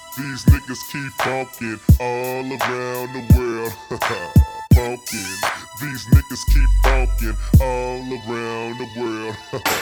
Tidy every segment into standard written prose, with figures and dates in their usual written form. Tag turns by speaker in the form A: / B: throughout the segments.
A: These niggas keep funkin' all around the world. Funkin'. These niggas keep funkin' all around the world.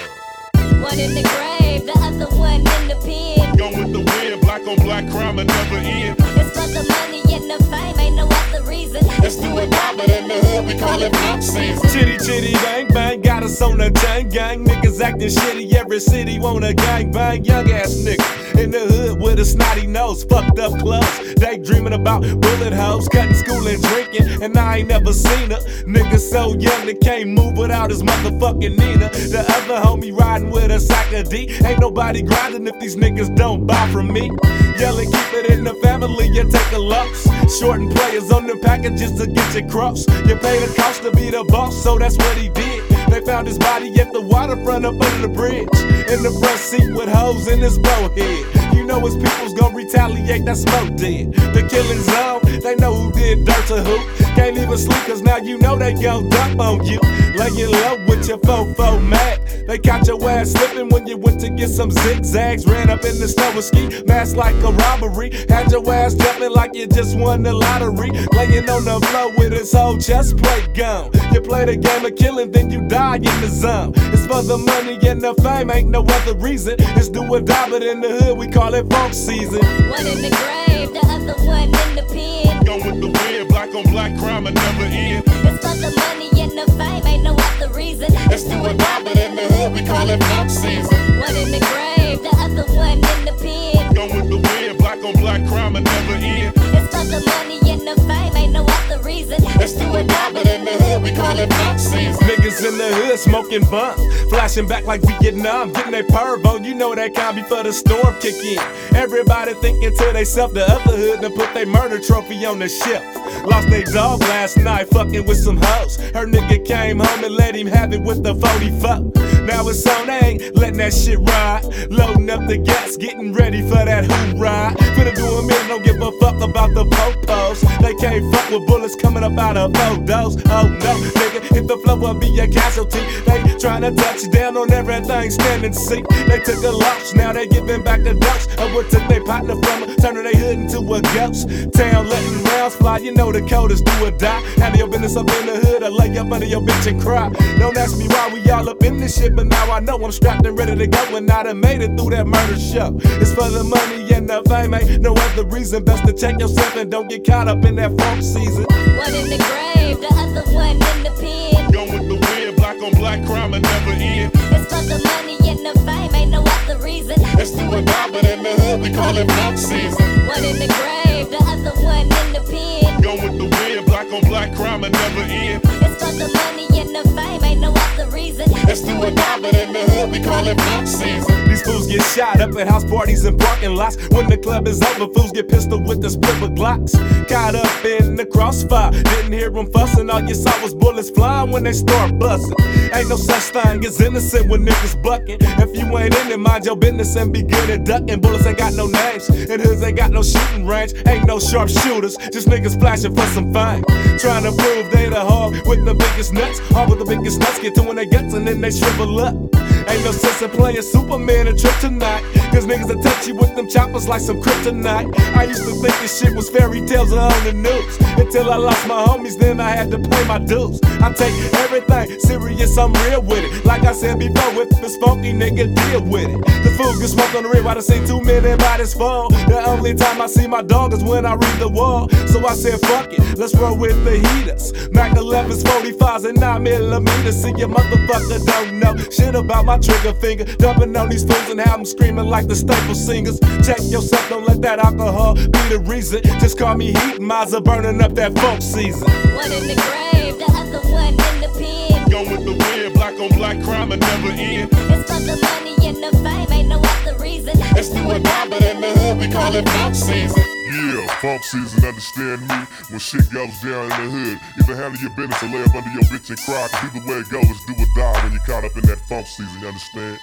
B: One in the grave, the other one in the pen.
C: Gone with the wind, black on black crime will never end.
B: It's for the money and the fame, ain't no other reason.
C: Let's do it now, but in the hood we call it pop season.
D: Chitty chitty bang bang, got us on a chain gang. Niggas acting shitty, every city want a gang bang. Young ass niggas in the hood with a snotty nose, fucked up clothes. They dreaming about bullet hoes, cutting school and drinking, and I ain't never seen her. Nigga so young they can't move without his motherfucking Nina. The other homie riding with a sack of D. Ain't nobody grinding if these niggas don't buy from me. Yelling, keep it in the family, you take a loss. Shorting players on them packages to get your cross. You pay the cost to be the boss, so that's what he did. They found his body at the waterfront up under the bridge, in the front seat with hoes in his bowhead. You know his people's gon' retaliate, that smoke dead. The killing zone, they know who did dirt to who. Can't even sleep cause now you know they gon' dump on you. Laying low with your fofo mad. They caught your ass slipping when you went to get some zigzags. Ran up in the snow with ski mask like a robbery. Had your ass jumping like you just won the lottery. Laying on the floor with his whole chest plate gone. You play the game of killing, then you die in the zone. It's for the money and the fame, ain't no other reason. It's do or die, but in the hood we call it funk season.
B: One in the grave, the other one in the pen.
C: Gone with the wind, black on black crime will never end.
B: It's for the money and the fame, ain't no other reason.
C: Let's do it now, but in the hood we call it pop season.
B: One in the grave, the other one in the pen.
C: Gone with the wind, black on black crime will never end.
B: It's for the money and the fame, ain't no other reason.
C: Let's do it now, but in the hood we call it pop season.
D: Niggas in the hood smoking bump, flashing back like Vietnam, getting they pervo. You know that kind before the storm kick in. Everybody thinking to theyself, the other hood done put they murder trophy on the shelf. Lost they dog last night, fucking with some hoes. Her nigga came home and let him have it with the 44. Now it's on, they ain't letting that shit ride. Loading up the gas, getting ready for that hoorah. Finna do a minute, don't give a fuck about the popos. They can't fuck with bullets coming up out of photos. Oh no, nigga, hit the floor or be a casualty. They tryna touch down on everything, standing seat. They took a loss, now they giving back the dose of what took they partner from her, turning they hood into a ghost town, letting rounds fly. You know the code is do or die. Handle your business up in the hood, I lay up under your bitch and cry. Don't ask me why we all up in this shit, but now I know I'm strapped and ready to go, and I done made it through that murder show. It's for the money and the fame, ain't no other reason. Best to check yourself and don't get caught up in that funk season.
B: One in the grave, the other one in the pen.
C: Gone with the wind, black on black crime will never end.
B: It's for the money and the fame, ain't no other reason.
C: Let's do it now, but in the hood we call it pop season.
B: One in the grave, the other one in the pen.
C: Gone with the wind, black on black crime will never end.
B: It's for the money and the fame, ain't no other reason.
C: Let's do it now, but in the hood we call it pop season.
D: These fools get shot up at house parties and parking lots. When the club is over, fools get pistol with the split with Glocks. Caught up in the crossfire, didn't hear them fussing. All you saw was bullets flying when they start busting. Ain't no such thing as innocent when niggas bucking. If you ain't in it, mind your business and be good at ducking. Bullets ain't got no names, and hoods ain't got no shooting range. Ain't no sharp shooters, just niggas flashing for some fame. Trying to prove they the hog with the biggest nuts. All with the biggest nuts get to when they guts and then they shrivel up. Ain't no sense in playing Superman and Kryptonite, cause niggas will touch you with them choppers like some kryptonite. I used to think this shit was fairy tales or on the news, until I lost my homies, then I had to pay my dues. I take everything serious, I'm real with it. Like I said before, if it's funky, nigga, deal with it. The fool get smoked on the rib, I done seen too many bodies fall. The only time I see my dog is when I read the wall. So I said fuck it, let's roll with the heaters. Mac 11s, 45s, and 9mm. See your motherfucker don't know shit about my trigger finger. Dumping on these fools and have them screaming like the staple singers. Check yourself, don't let that alcohol be the reason. Just call me Heat Miser, burning up that funk season.
B: One in the grave, the other one in the pen.
C: Gone with the wind, black on black crime will never end.
B: It's for the money and the fame, ain't no other reason.
C: Let's do it now, but in the hood we call it pop season.
A: Yeah, funk season, understand me? When shit goes down in the hood, either handle your business or lay up under your bitch and cry. Cause either way it goes, it's do or die when you caught up in that funk season, you understand?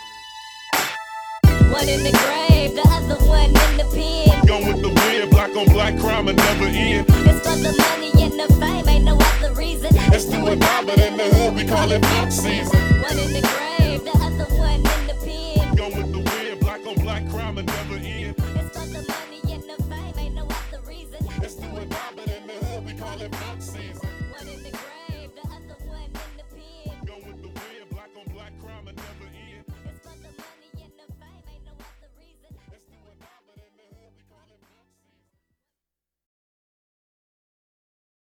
B: One in the grave, the other one in the pen.
C: Gone with the wind, black on black crime will never end.
B: It's for the money and the fame, ain't no other reason.
C: Let's do it now, but in the hood we call it pop season.
B: One in the grave, the other one in the pen.
C: Gone with the wind, black on black crime will never end.
B: It's for the money and the fame.
C: call it funk